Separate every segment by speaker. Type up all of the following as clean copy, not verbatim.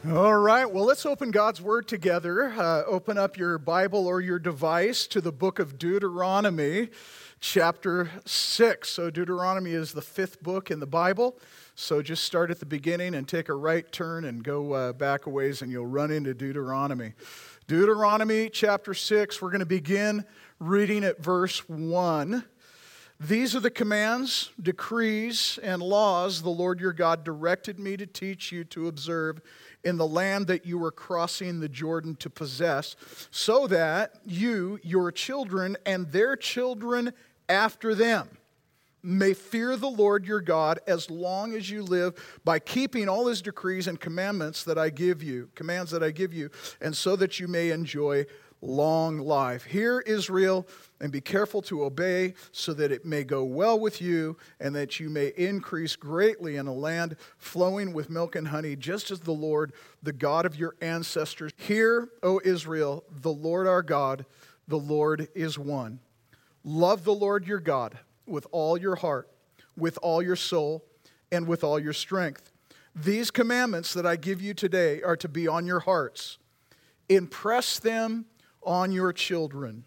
Speaker 1: All right, well, let's open God's Word together. Open up your Bible or your device to the book of Deuteronomy, chapter 6. So Deuteronomy is the fifth book in the Bible. So just start at the beginning and take a right turn and go back a ways and you'll run into Deuteronomy. Deuteronomy, chapter 6, we're going to begin reading at verse 1. These are the commands, decrees, and laws the Lord your God directed me to teach you to observe in the land that you are crossing the Jordan to possess, so that you, your children, and their children after them may fear the Lord your God as long as you live by keeping all his decrees and commands that I give you, and so that you may enjoy long life. Hear, Israel, and be careful to obey, so that it may go well with you, and that you may increase greatly in a land flowing with milk and honey, just as the Lord, the God of your ancestors. Hear, O Israel, the Lord our God, the Lord is one. Love the Lord your God with all your heart, with all your soul, and with all your strength. These commandments that I give you today are to be on your hearts. Impress them on your children.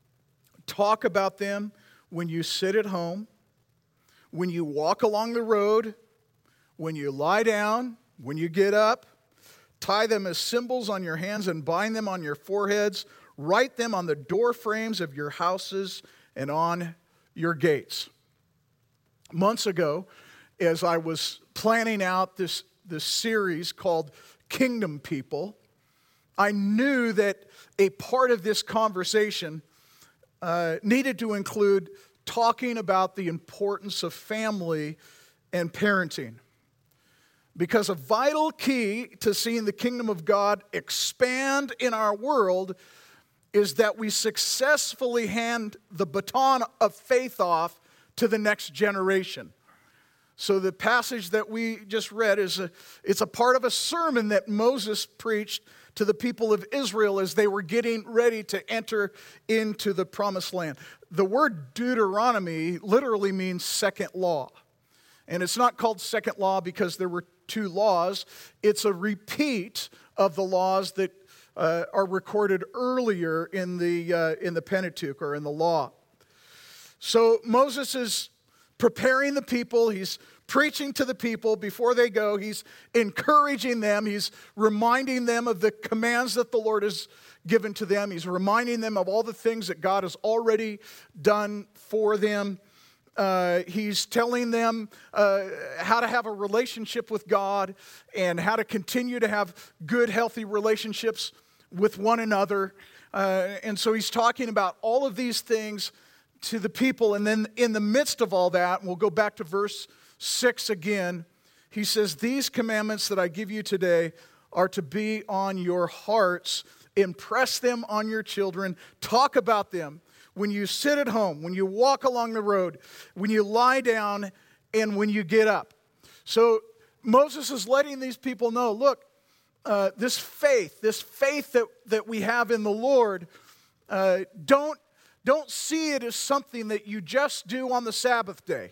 Speaker 1: Talk about them when you sit at home, when you walk along the road, when you lie down, when you get up. Tie them as symbols on your hands and bind them on your foreheads. Write them on the door frames of your houses and on your gates. Months ago, as I was planning out this series called Kingdom People, I knew that a part of this conversation needed to include talking about the importance of family and parenting. Because a vital key to seeing the kingdom of God expand in our world is that we successfully hand the baton of faith off to the next generation. So the passage that we just read it's a part of a sermon that Moses preached to the people of Israel as they were getting ready to enter into the promised land. The word Deuteronomy literally means second law. And it's not called second law because there were two laws. It's a repeat of the laws that are recorded earlier in the Pentateuch or in the law. So Moses is preparing the people. He's preaching to the people before they go. He's encouraging them. He's reminding them of the commands that the Lord has given to them. He's reminding them of all the things that God has already done for them. He's telling them how to have a relationship with God and how to continue to have good, healthy relationships with one another. And so he's talking about all of these things to the people. And then in the midst of all that, we'll go back to verse 6 again. He says, these commandments that I give you today are to be on your hearts. Impress them on your children. Talk about them when you sit at home, when you walk along the road, when you lie down, and when you get up. So Moses is letting these people know, look, this faith that we have in the Lord, don't see it as something that you just do on the Sabbath day.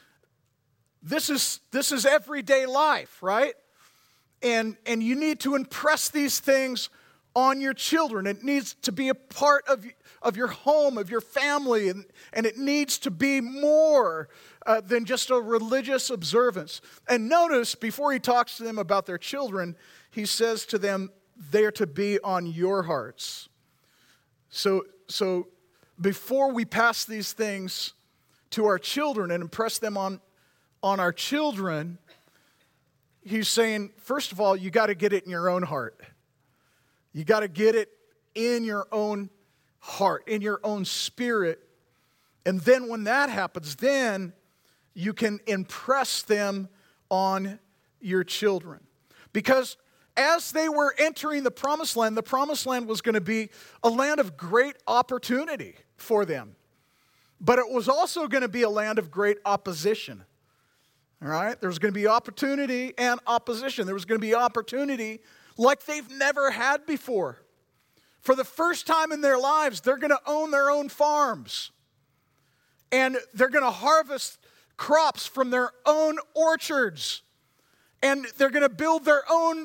Speaker 1: This is everyday life, right? And you need to impress these things on your children. It needs to be a part of your home, of your family, and it needs to be more than just a religious observance. And notice, before he talks to them about their children, he says to them, they're to be on your hearts. So before we pass these things to our children and impress them on our children, he's saying, first of all, you got to get it in your own heart. You got to get it in your own heart, in your own spirit. And then when that happens, then you can impress them on your children. Because as they were entering the promised land was going to be a land of great opportunity for them. But it was also going to be a land of great opposition. All right? There was going to be opportunity and opposition. There was going to be opportunity like they've never had before. For the first time in their lives, they're going to own their own farms. And they're going to harvest crops from their own orchards. And they're going to build their own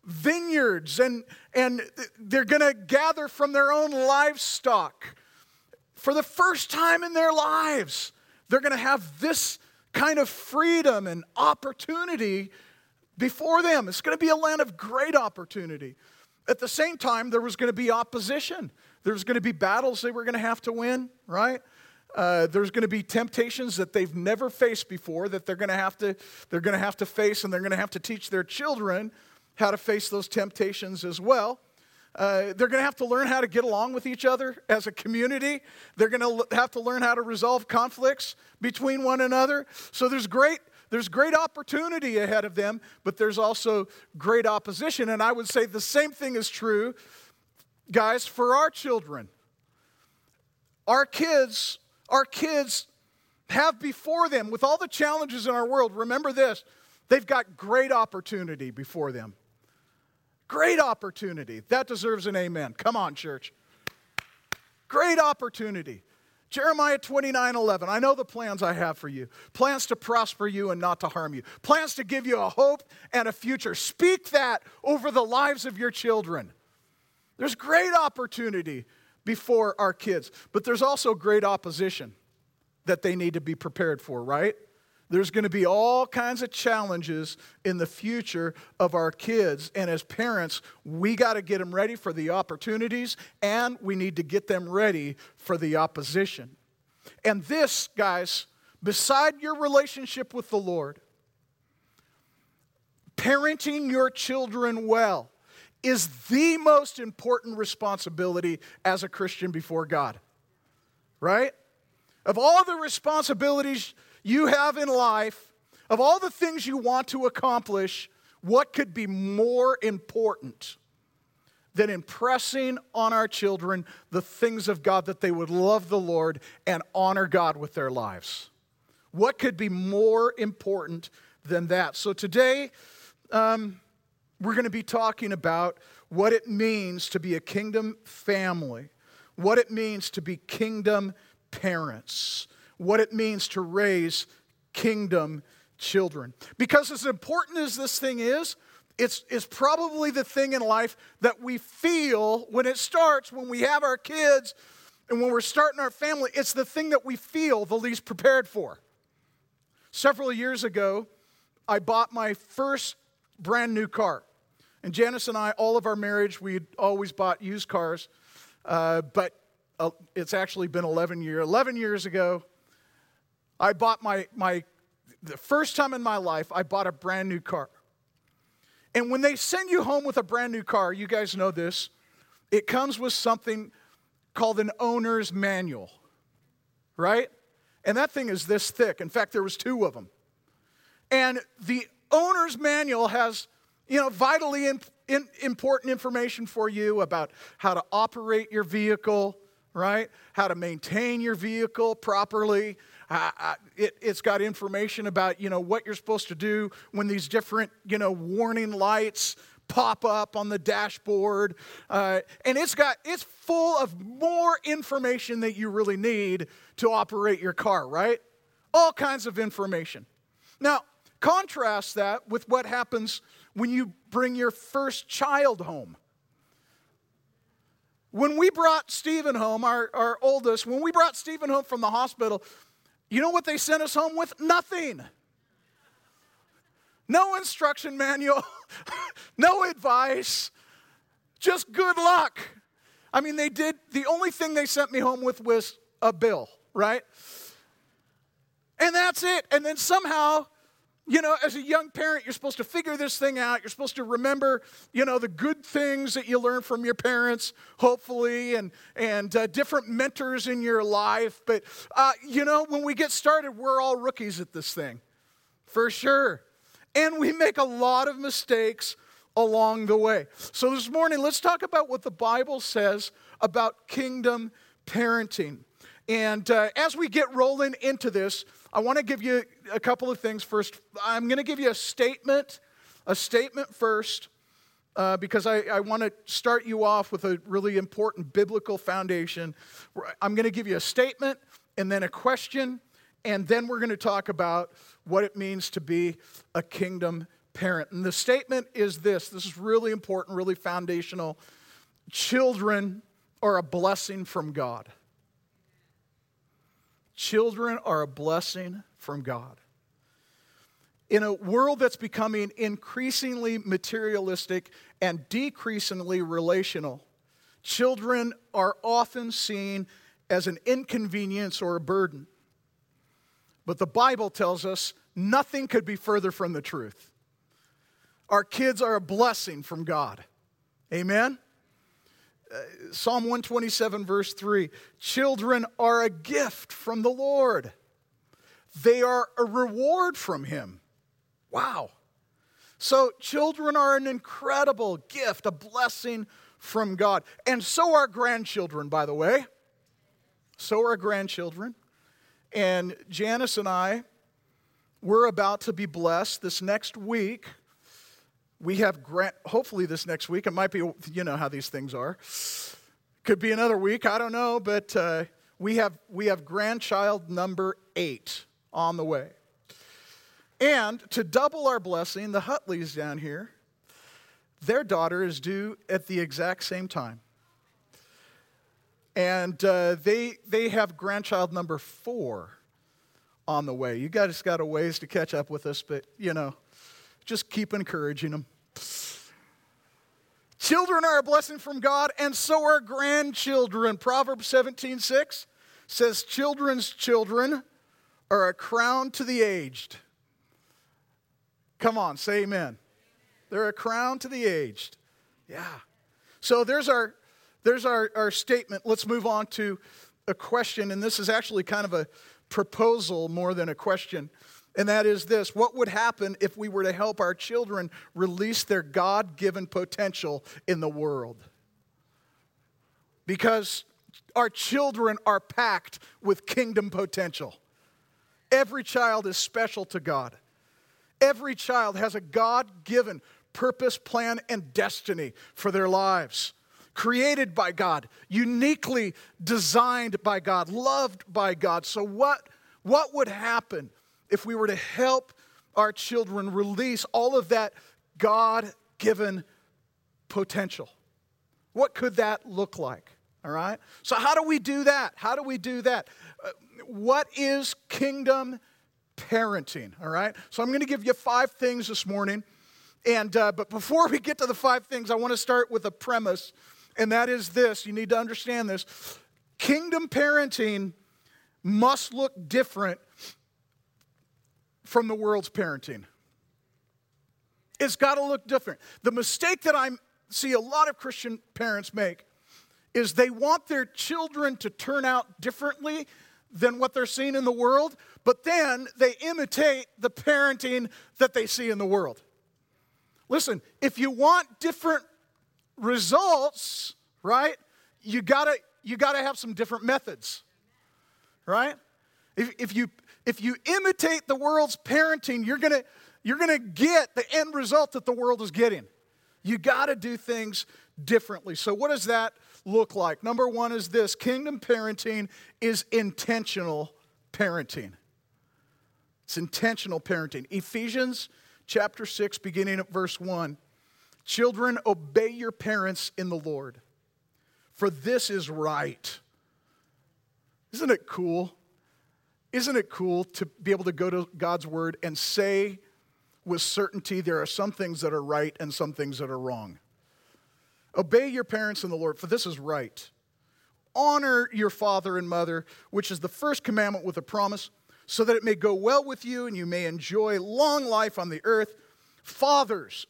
Speaker 1: vineyards, and they're going to gather from their own livestock. For the first time in their lives, they're going to have this kind of freedom and opportunity before them. It's going to be a land of great opportunity. At the same time, there was going to be opposition. There was going to be battles they were going to have to win, right? There's going to be temptations that they've never faced before that they're going to have to face, and they're going to have to teach their children how to face those temptations as well. They're going to have to learn how to get along with each other as a community. They're going to have to learn how to resolve conflicts between one another. So there's great opportunity ahead of them, but there's also great opposition. And I would say the same thing is true, guys, for our children. Our kids have before them, with all the challenges in our world, remember this, they've got great opportunity before them. Great opportunity. That deserves an amen. Come on, church. Great opportunity. Jeremiah 29:11. I know the plans I have for you. Plans to prosper you and not to harm you. Plans to give you a hope and a future. Speak that over the lives of your children. There's great opportunity before our kids. But there's also great opposition that they need to be prepared for, right? There's going to be all kinds of challenges in the future of our kids. And as parents, we got to get them ready for the opportunities, and we need to get them ready for the opposition. And this, guys, beside your relationship with the Lord, parenting your children well is the most important responsibility as a Christian before God. Right? Of all the responsibilities you have in life, of all the things you want to accomplish, what could be more important than impressing on our children the things of God, that they would love the Lord and honor God with their lives? What could be more important than that? So today, we're going to be talking about what it means to be a kingdom family, what it means to be kingdom parents, what it means to raise kingdom children. Because as important as this thing is, it's probably the thing in life that we feel when it starts, when we have our kids and when we're starting our family, it's the thing that we feel the least prepared for. Several years ago, I bought my first brand new car. And Janice and I, all of our marriage, we had always bought used cars, but it's actually been 11 years. 11 years ago, I bought the first time in my life, I bought a brand new car. And when they send you home with a brand new car, you guys know this, it comes with something called an owner's manual, right? And that thing is this thick. In fact, there was 2 of them. And the owner's manual has, vitally important information for you about how to operate your vehicle, right? How to maintain your vehicle properly. It's got information about, what you're supposed to do when these different, warning lights pop up on the dashboard. And it's full of more information that you really need to operate your car, right? All kinds of information. Now, contrast that with what happens when you bring your first child home. When we brought Stephen home, our oldest, when we brought Stephen home from the hospital, you know what they sent us home with? Nothing. No instruction manual, no advice, just good luck. I mean, the only thing they sent me home with was a bill, right? And that's it. And then somehow, as a young parent, you're supposed to figure this thing out. You're supposed to remember, the good things that you learn from your parents, hopefully, and different mentors in your life. But, when we get started, we're all rookies at this thing, for sure. And we make a lot of mistakes along the way. So this morning, let's talk about what the Bible says about kingdom parenting. And as we get rolling into this, I want to give you a couple of things first. I'm going to give you a statement first, because I want to start you off with a really important biblical foundation. I'm going to give you a statement and then a question, and then we're going to talk about what it means to be a kingdom parent. And the statement is this. This is really important, really foundational. Children are a blessing from God. Children are a blessing from God. In a world that's becoming increasingly materialistic and decreasingly relational, children are often seen as an inconvenience or a burden. But the Bible tells us nothing could be further from the truth. Our kids are a blessing from God. Amen? Psalm 127, verse 3, children are a gift from the Lord. They are a reward from Him. Wow. So children are an incredible gift, a blessing from God. And so are grandchildren, by the way. So are grandchildren. And Janice and I, we're about to be blessed this next week. We have, hopefully this next week, it might be, you know how these things are. Could be another week, I don't know, but we have grandchild number 8 on the way. And to double our blessing, the Hutleys down here, their daughter is due at the exact same time. And they have grandchild number 4 on the way. You guys got a ways to catch up with us, but, you know, just keep encouraging them. Children are a blessing from God, and so are grandchildren. Proverbs 17:6 says, children's children are a crown to the aged. Come on, say amen. They're a crown to the aged. Yeah. So there's our statement. Let's move on to a question, and this is actually kind of a proposal more than a question. And that is this: what would happen if we were to help our children release their God-given potential in the world? Because our children are packed with kingdom potential. Every child is special to God. Every child has a God-given purpose, plan, and destiny for their lives. Created by God, uniquely designed by God, loved by God. So what would happen if we were to help our children release all of that God-given potential? What could that look like? All right? So how do we do that? How do we do that? What is kingdom parenting? All right? So I'm going to give you 5 things this morning. But before we get to the 5 things, I want to start with a premise, and that is this. You need to understand this. Kingdom parenting must look different from the world's parenting. It's got to look different. The mistake that I see a lot of Christian parents make is they want their children to turn out differently than what they're seeing in the world, but then they imitate the parenting that they see in the world. Listen, if you want different results, right, you gotta have some different methods, right? If you imitate the world's parenting, you're gonna get the end result that the world is getting. You gotta do things differently. So what does that look like? Number 1 is this: kingdom parenting is intentional parenting. It's intentional parenting. Ephesians chapter 6, beginning at verse 1. Children, obey your parents in the Lord, for this is right. Isn't it cool? Isn't it cool to be able to go to God's word and say with certainty there are some things that are right and some things that are wrong? Obey your parents in the Lord, for this is right. Honor your father and mother, which is the first commandment with a promise, so that it may go well with you and you may enjoy long life on the earth. Fathers,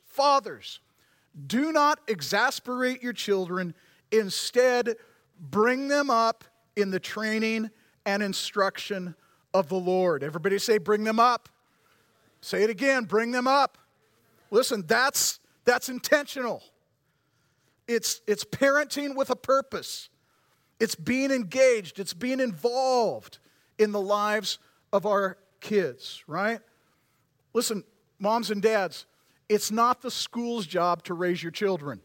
Speaker 1: do not exasperate your children. Instead, bring them up in the training and instruction of the Lord. Everybody say, bring them up. Say it again, bring them up. Listen, that's intentional. It's parenting with a purpose. It's being engaged. It's being involved in the lives of our kids, right? Listen, moms and dads, it's not the school's job to raise your children.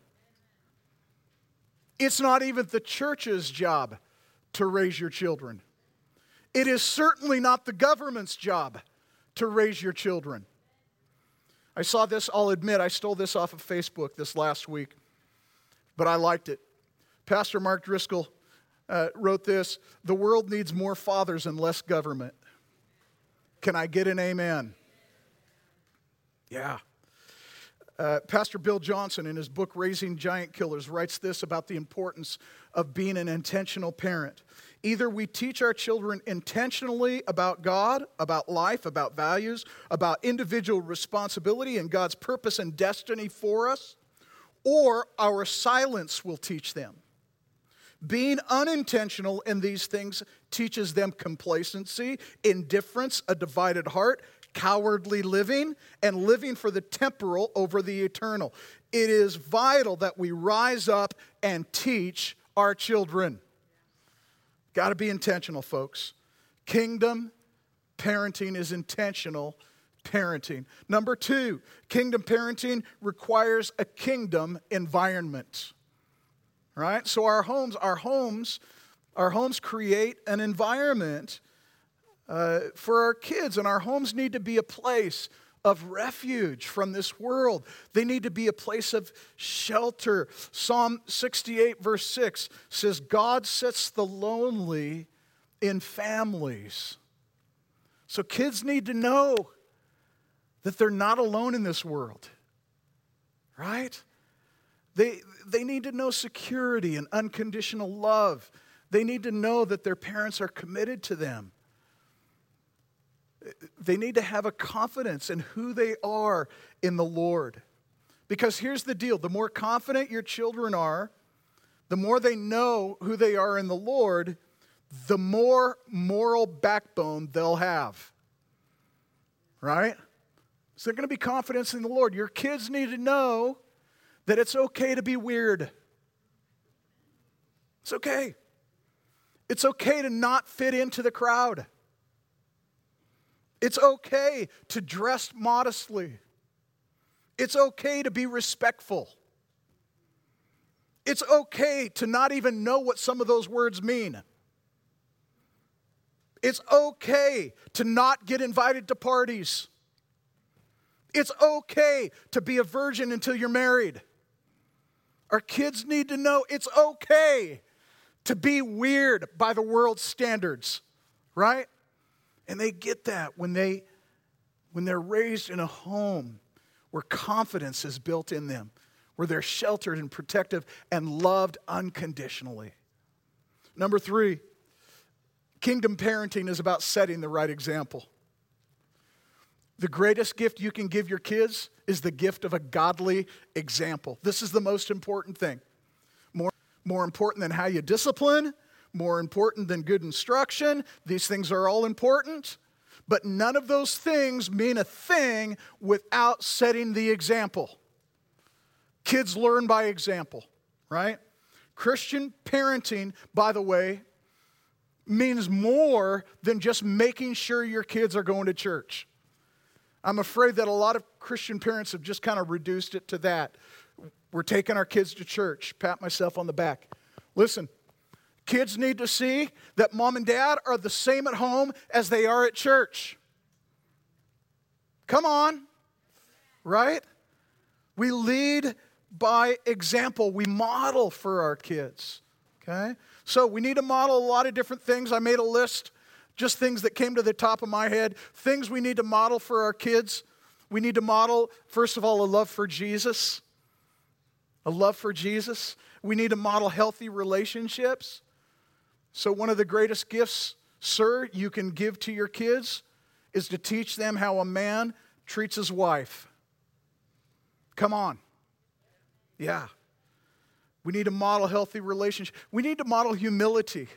Speaker 1: It's not even the church's job to raise your children. It is certainly not the government's job to raise your children. I saw this, I'll admit, I stole this off of Facebook this last week, but I liked it. Pastor Mark Driscoll wrote this: "The world needs more fathers and less government." Can I get an amen? Yeah. Pastor Bill Johnson, in his book, Raising Giant Killers, writes this about the importance of being an intentional parent. Either we teach our children intentionally about God, about life, about values, about individual responsibility and God's purpose and destiny for us, or our silence will teach them. Being unintentional in these things teaches them complacency, indifference, a divided heart, cowardly living, and living for the temporal over the eternal. It is vital that we rise up and teach our children. Got to be intentional, folks. Kingdom parenting is intentional parenting. Number 2, kingdom parenting requires a kingdom environment. Right? So our homes create an environment for our kids, and our homes need to be a place of refuge from this world. They need to be a place of shelter. Psalm 68 verse 6 says, "God sets the lonely in families." So kids need to know that they're not alone in this world, right? They need to know security and unconditional love. They need to know that their parents are committed to them. They need to have a confidence in who they are in the Lord. Because here's the deal: the more confident your children are, the more they know who they are in the Lord, the more moral backbone they'll have. Right? So they're going to be confident in the Lord. Your kids need to know that it's okay to be weird. It's okay. It's okay to not fit into the crowd. It's okay to dress modestly. It's okay to be respectful. It's okay to not even know what some of those words mean. It's okay to not get invited to parties. It's okay to be a virgin until you're married. Our kids need to know it's okay to be weird by the world's standards, right? And they get that when they're raised in a home where confidence is built in them, where they're sheltered and protective and loved unconditionally. Number 3, kingdom parenting is about setting the right example. The greatest gift you can give your kids is the gift of a godly example. This is the most important thing. More important than how you discipline, more important than good instruction. These things are all important, but none of those things mean a thing without setting the example. Kids learn by example, right? Christian parenting, by the way, means more than just making sure your kids are going to church. I'm afraid that a lot of Christian parents have just kind of reduced it to that. We're taking our kids to church. Pat myself on the back. Listen, kids need to see that mom and dad are the same at home as they are at church. Come on, right? We lead by example. We model for our kids, okay? So we need to model a lot of different things. I made a list, just things that came to the top of my head. Things we need to model for our kids. We need to model, first of all, a love for Jesus. A love for Jesus. We need to model healthy relationships. So one of the greatest gifts, sir, you can give to your kids is to teach them how a man treats his wife. Come on. Yeah. We need to model healthy relationships. We need to model humility.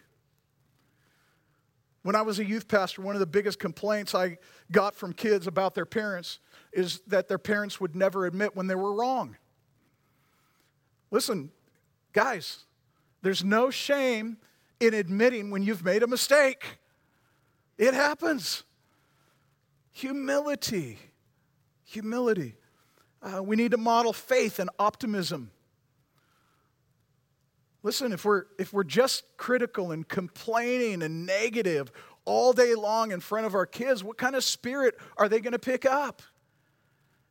Speaker 1: When I was a youth pastor, one of the biggest complaints I got from kids about their parents is that their parents would never admit when they were wrong. Listen, guys, there's no shame in admitting when you've made a mistake. It happens. Humility. Humility. We need to model faith and optimism. Listen, if we're just critical and complaining and negative all day long in front of our kids, what kind of spirit are they going to pick up?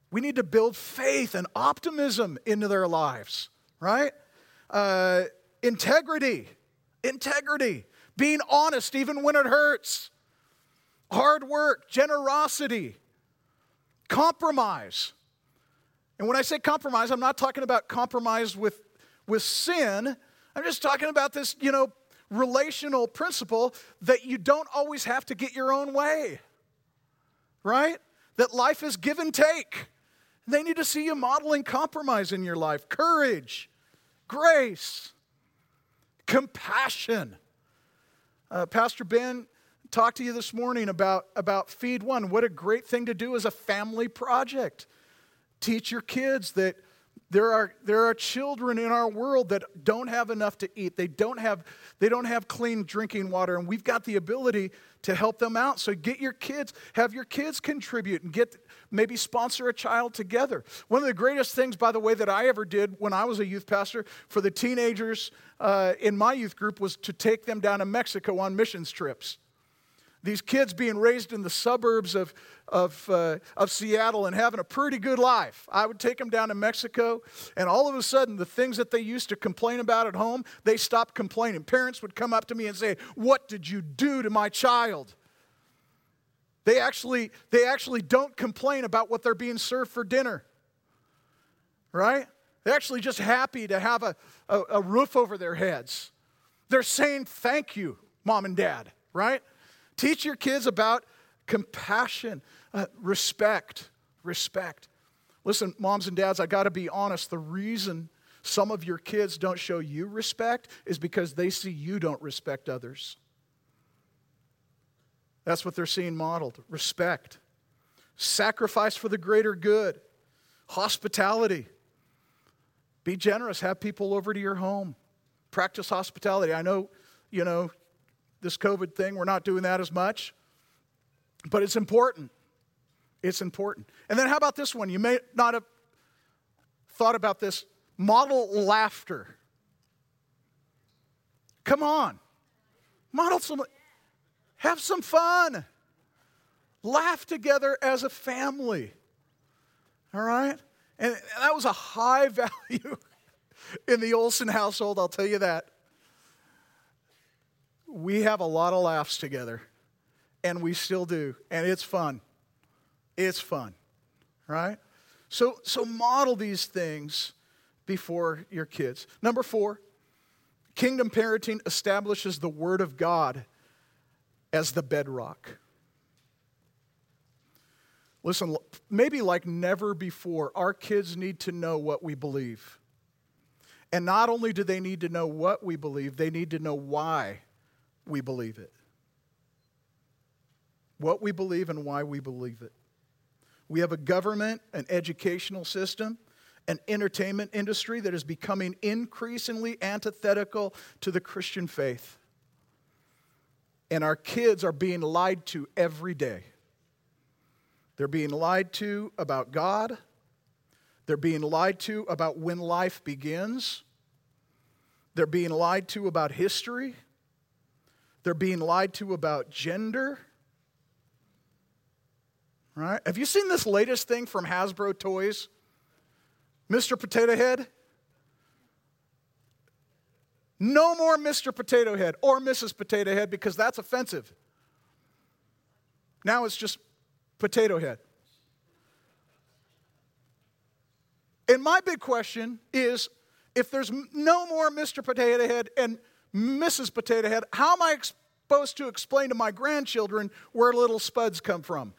Speaker 1: We need to build faith and optimism into their lives, right? Integrity, being honest even when it hurts, hard work, generosity, compromise. And when I say compromise, I'm not talking about compromise with sin. I'm just talking about this, relational principle that you don't always have to get your own way, right? That life is give and take. They need to see you modeling compromise in your life. Courage, grace, compassion. Pastor Ben talked to you this morning about Feed One. What a great thing to do as a family project. Teach your kids that there are children in our world that don't have enough to eat. They don't have clean drinking water, and we've got the ability to help them out. So have your kids contribute and maybe sponsor a child together. One of the greatest things, by the way, that I ever did when I was a youth pastor for the teenagers in my youth group was to take them down to Mexico on missions trips. These kids being raised in the suburbs of Seattle and having a pretty good life. I would take them down to Mexico, and all of a sudden, the things that they used to complain about at home, they stopped complaining. Parents would come up to me and say, "What did you do to my child?" They actually don't complain about what they're being served for dinner, right? They're actually just happy to have a roof over their heads. They're saying, "Thank you, Mom and Dad," right? Teach your kids about compassion, respect. Listen, moms and dads, I got to be honest. The reason some of your kids don't show you respect is because they see you don't respect others. That's what they're seeing modeled. Respect. Sacrifice for the greater good. Hospitality. Be generous. Have people over to your home. Practice hospitality. I know, this COVID thing, we're not doing that as much. But it's important. It's important. And then how about this one? You may not have thought about this. Model laughter. Come on. Have some fun. Laugh together as a family. All right? And that was a high value in the Olsen household, I'll tell you that. We have a lot of laughs together, and we still do, and it's fun. It's fun, right? So model these things before your kids. Number 4, kingdom parenting establishes the Word of God as the bedrock. Listen, maybe like never before, our kids need to know what we believe. And not only do they need to know what we believe, they need to know why we believe it. What we believe and why we believe it. We have a government, an educational system, an entertainment industry that is becoming increasingly antithetical to the Christian faith. And our kids are being lied to every day. They're being lied to about God. They're being lied to about when life begins. They're being lied to about history. They're being lied to about gender. Right? Have you seen this latest thing from Hasbro Toys? Mr. Potato Head? No more Mr. Potato Head or Mrs. Potato Head because that's offensive. Now it's just Potato Head. And my big question is, if there's no more Mr. Potato Head and Mrs. Potato Head, how am I supposed to explain to my grandchildren where little spuds come from?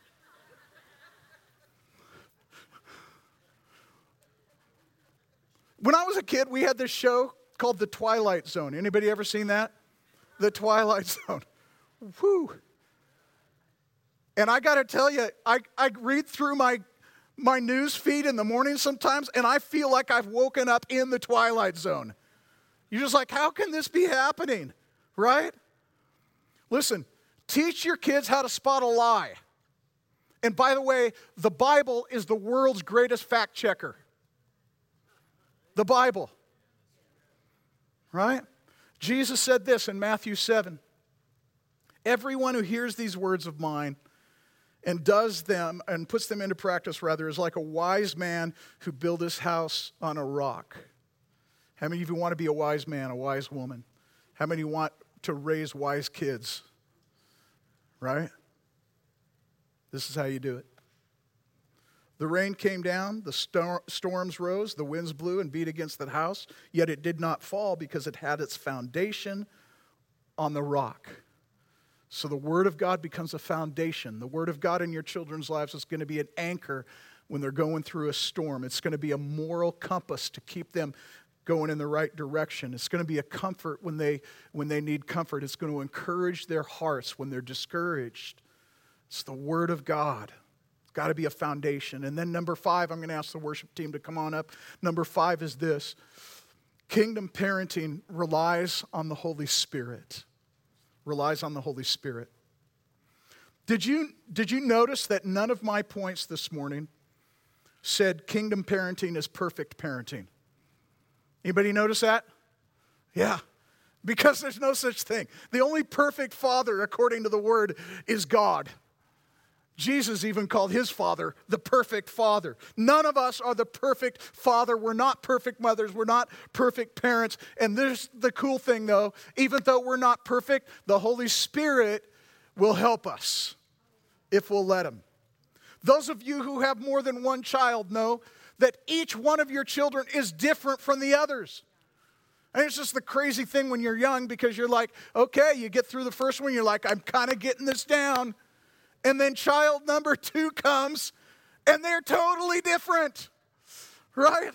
Speaker 1: When I was a kid, we had this show called The Twilight Zone. Anybody ever seen that? The Twilight Zone. Whew. And I got to tell you, I read through my news feed in the morning sometimes, and I feel like I've woken up in the Twilight Zone. You're just like, how can this be happening? Right? Listen, teach your kids how to spot a lie. And by the way, the Bible is the world's greatest fact checker. The Bible. Right? Jesus said this in Matthew 7. Everyone who hears these words of mine and does them and puts them into practice, rather, is like a wise man who built his house on a rock. How many of you want to be a wise man, a wise woman? How many want to raise wise kids? Right? This is how you do it. The rain came down, the storms rose, the winds blew and beat against that house, yet it did not fall because it had its foundation on the rock. So the Word of God becomes a foundation. The Word of God in your children's lives is going to be an anchor when they're going through a storm. It's going to be a moral compass to keep them going in the right direction. It's going to be a comfort when they need comfort. It's going to encourage their hearts when they're discouraged. It's the Word of God. It's got to be a foundation. And then number 5, I'm going to ask the worship team to come on up. Number 5 is this. Kingdom parenting relies on the Holy Spirit. Relies on the Holy Spirit. Did you notice that none of my points this morning said kingdom parenting is perfect parenting? Anybody notice that? Yeah. Because there's no such thing. The only perfect father, according to the Word, is God. Jesus even called his father the perfect father. None of us are the perfect father. We're not perfect mothers. We're not perfect parents. And there's the cool thing, though. Even though we're not perfect, the Holy Spirit will help us if we'll let him. Those of you who have more than one child know that each one of your children is different from the others. And it's just the crazy thing when you're young, because you're like, okay, you get through the first one, you're like, I'm kind of getting this down. And then child number 2 comes, and they're totally different, right?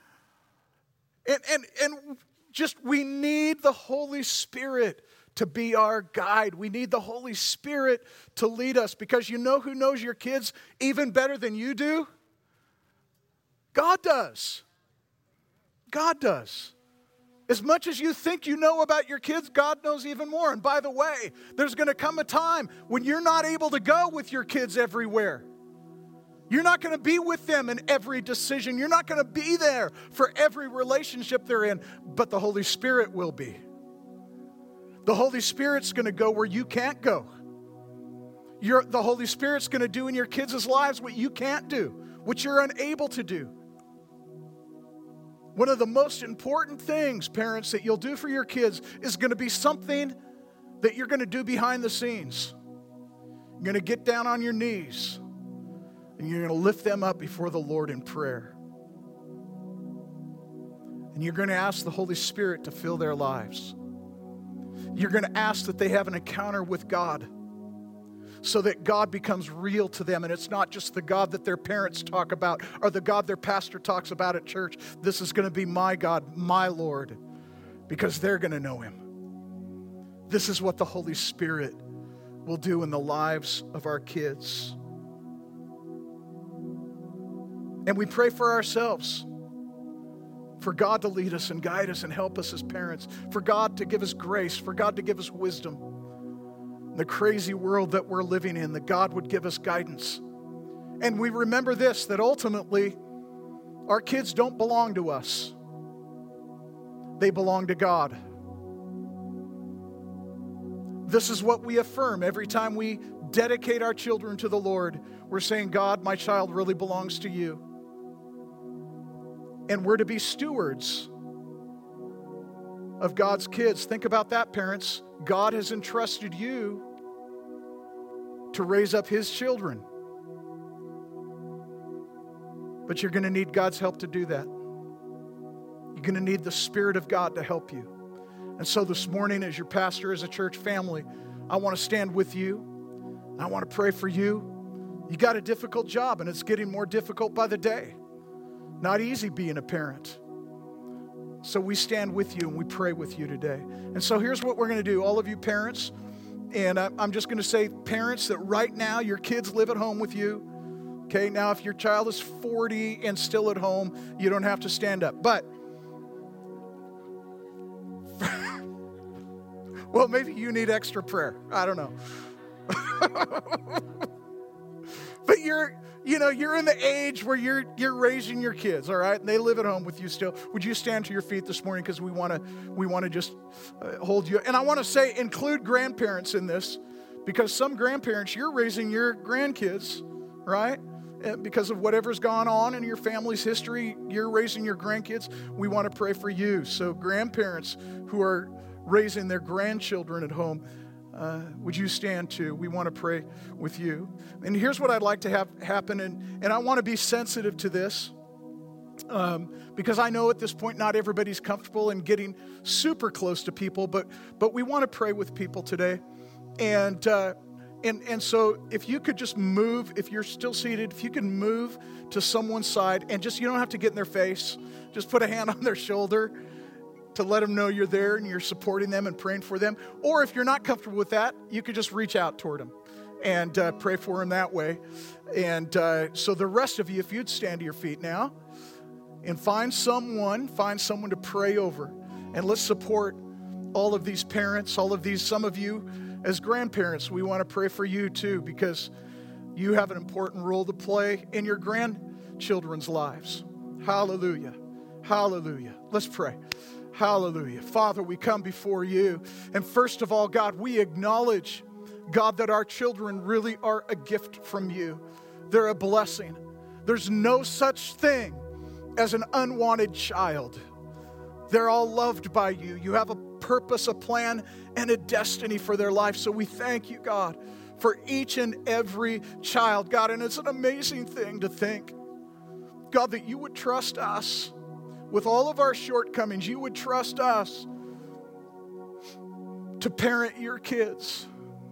Speaker 1: And just we need the Holy Spirit to be our guide. We need the Holy Spirit to lead us, because you know who knows your kids even better than you do? God does. God does. As much as you think you know about your kids, God knows even more. And by the way, there's going to come a time when you're not able to go with your kids everywhere. You're not going to be with them in every decision. You're not going to be there for every relationship they're in, but the Holy Spirit will be. The Holy Spirit's going to go where you can't go. The Holy Spirit's going to do in your kids' lives what you can't do, what you're unable to do. One of the most important things, parents, that you'll do for your kids is going to be something that you're going to do behind the scenes. You're going to get down on your knees and you're going to lift them up before the Lord in prayer. And you're going to ask the Holy Spirit to fill their lives. You're going to ask that they have an encounter with God, so that God becomes real to them. And it's not just the God that their parents talk about or the God their pastor talks about at church. This is going to be my God, my Lord, because they're going to know him. This is what the Holy Spirit will do in the lives of our kids. And we pray for ourselves, for God to lead us and guide us and help us as parents, for God to give us grace, for God to give us wisdom. The crazy world that we're living in, that God would give us guidance. And we remember this, that ultimately our kids don't belong to us. They belong to God. This is what we affirm every time we dedicate our children to the Lord. We're saying, God, my child really belongs to you. And we're to be stewards of God's kids. Think about that, parents. God has entrusted you to raise up his children. But you're going to need God's help to do that. You're going to need the Spirit of God to help you. And so this morning, as your pastor, as a church family, I want to stand with you. I want to pray for you. You got a difficult job, and it's getting more difficult by the day. Not easy being a parent. So we stand with you and we pray with you today. And so here's what we're going to do. All of you parents, and I'm just going to say, parents, that right now your kids live at home with you. Okay, now if your child is 40 and still at home, you don't have to stand up. But, well, maybe you need extra prayer. I don't know. But you're in the age where you're raising your kids, all right? And they live at home with you still. Would you stand to your feet this morning, because we want to just hold you. And I want to say, include grandparents in this, Because some grandparents, you're raising your grandkids, right? Because of whatever's gone on in your family's history, you're raising your grandkids. We want to pray for you. So grandparents who are raising their grandchildren at home, would you stand too? We want to pray with you. And here's what I'd like to have happen, and I want to be sensitive to this, because I know at this point not everybody's comfortable in getting super close to people, but we want to pray with people today. And so if you could just move, if you're still seated, if you can move to someone's side and just, you don't have to get in their face, just put a hand on their shoulder to let them know you're there and you're supporting them and praying for them. Or if you're not comfortable with that, you could just reach out toward them and pray for them that way. And so the rest of you, if you'd stand to your feet now and find someone to pray over. And let's support all of these parents, some of you as grandparents. We want to pray for you too, because you have an important role to play in your grandchildren's lives. Hallelujah. Hallelujah. Let's pray. Hallelujah. Father, we come before you. And first of all, God, we acknowledge, God, that our children really are a gift from you. They're a blessing. There's no such thing as an unwanted child. They're all loved by you. You have a purpose, a plan, and a destiny for their life. So we thank you, God, for each and every child, God. And it's an amazing thing to think, God, that you would trust us with all of our shortcomings. You would trust us to parent your kids.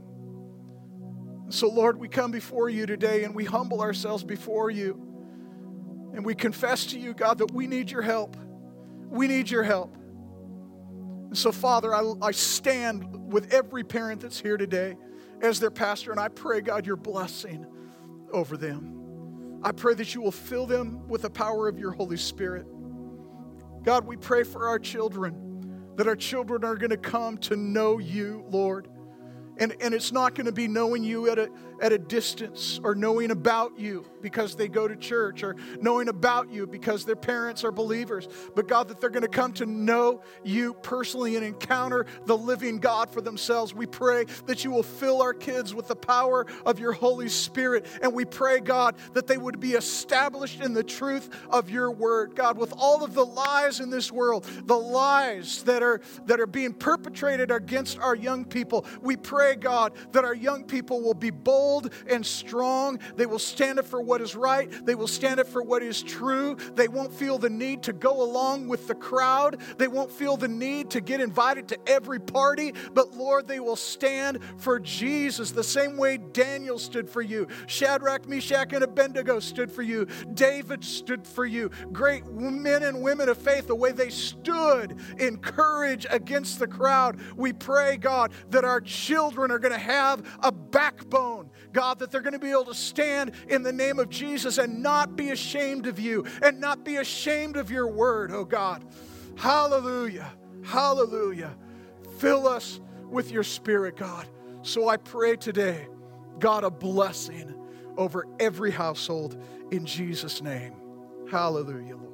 Speaker 1: So, Lord, we come before you today and we humble ourselves before you. And we confess to you, God, that we need your help. We need your help. And so, Father, I stand with every parent that's here today as their pastor, and I pray, God, your blessing over them. I pray that you will fill them with the power of your Holy Spirit. God, we pray for our children, that our children are going to come to know you, Lord. And it's not going to be knowing you at a distance, or knowing about you because they go to church, or knowing about you because their parents are believers. But God, that they're going to come to know you personally and encounter the living God for themselves. We pray that you will fill our kids with the power of your Holy Spirit. And we pray, God, that they would be established in the truth of your word. God, with all of the lies in this world, the lies that are being perpetrated against our young people, we pray, God, that our young people will be bold and strong. They will stand up for what is right. They will stand up for what is true. They won't feel the need to go along with the crowd. They won't feel the need to get invited to every party. But Lord, they will stand for Jesus the same way Daniel stood for you. Shadrach, Meshach, and Abednego stood for you. David stood for you. Great men and women of faith, the way they stood in courage against the crowd. We pray, God, that our children are going to have a backbone. God, that they're going to be able to stand in the name of Jesus and not be ashamed of you and not be ashamed of your word, oh God. Hallelujah. Hallelujah. Fill us with your Spirit, God. So I pray today, God, a blessing over every household in Jesus' name. Hallelujah, Lord.